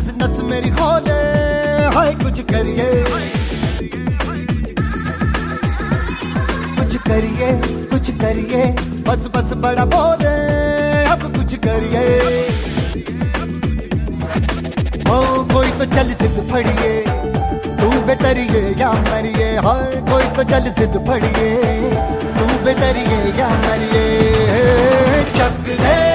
नस नस मेरी खोले, हाय कुछ करिए, कुछ करिए, कुछ करिए, बस बस बड़ा बोले, अब कुछ करिए। ओ कोई तो चल सिद्ध फड़िए, तू बेतरिए या मरिए, हाय कोई तो चल सिद्ध फड़िए, तू बेतरिए या मरिए। चक ले